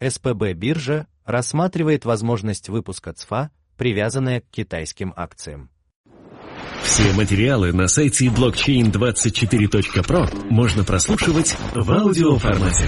СПБ биржа рассматривает возможность выпуска ЦФА, привязанная к китайским акциям. Все материалы на сайте blockchain24.pro можно прослушивать в аудиоформате.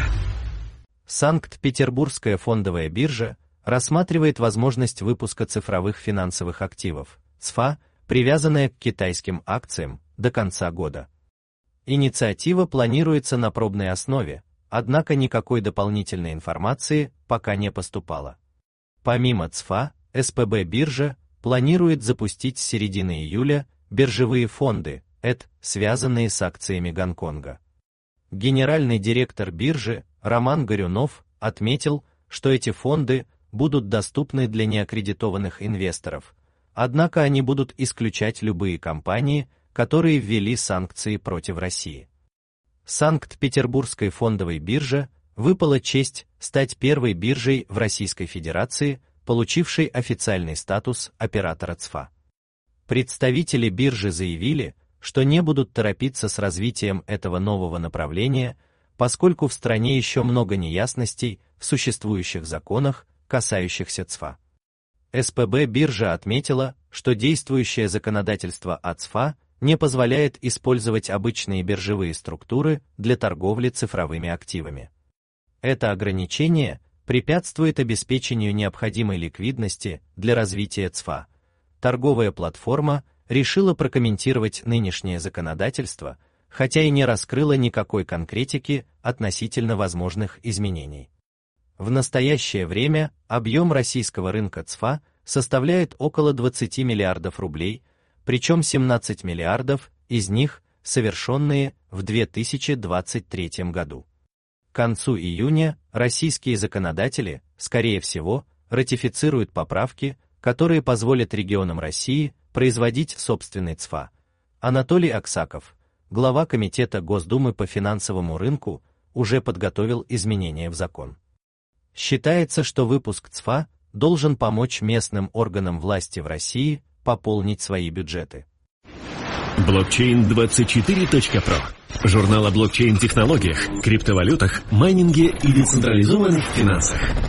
Санкт-Петербургская фондовая биржа рассматривает возможность выпуска цифровых финансовых активов, ЦФА, привязанная к китайским акциям, до конца года. Инициатива планируется на пробной основе, однако никакой дополнительной информации пока не поступало. Помимо ЦФА, СПБ биржа планирует запустить с середины июля биржевые фонды, связанные с акциями Гонконга. Генеральный директор биржи Роман Горюнов отметил, что эти фонды будут доступны для неаккредитованных инвесторов, однако они будут исключать любые компании, которые ввели санкции против России. Санкт-Петербургской фондовой бирже выпала честь стать первой биржей в Российской Федерации, получившей официальный статус оператора ЦФА. Представители биржи заявили, что не будут торопиться с развитием этого нового направления, поскольку в стране еще много неясностей в существующих законах, касающихся ЦФА. СПБ биржа отметила, что действующее законодательство о ЦФА не позволяет использовать обычные биржевые структуры для торговли цифровыми активами. Это ограничение препятствует обеспечению необходимой ликвидности для развития ЦФА. Торговая платформа решила прокомментировать нынешнее законодательство, хотя и не раскрыла никакой конкретики относительно возможных изменений. В настоящее время объем российского рынка ЦФА составляет около 20 миллиардов рублей, причем 17 миллиардов из них совершенные в 2023 году. К концу июня российские законодатели, скорее всего, ратифицируют поправки, которые позволят регионам России производить собственный ЦФА. Анатолий Аксаков, глава Комитета Госдумы по финансовому рынку, уже подготовил изменения в закон. Считается, что выпуск ЦФА должен помочь местным органам власти в России пополнить свои бюджеты. Blockchain24.pro. Журнал о блокчейн-технологиях, криптовалютах, майнинге и децентрализованных финансах.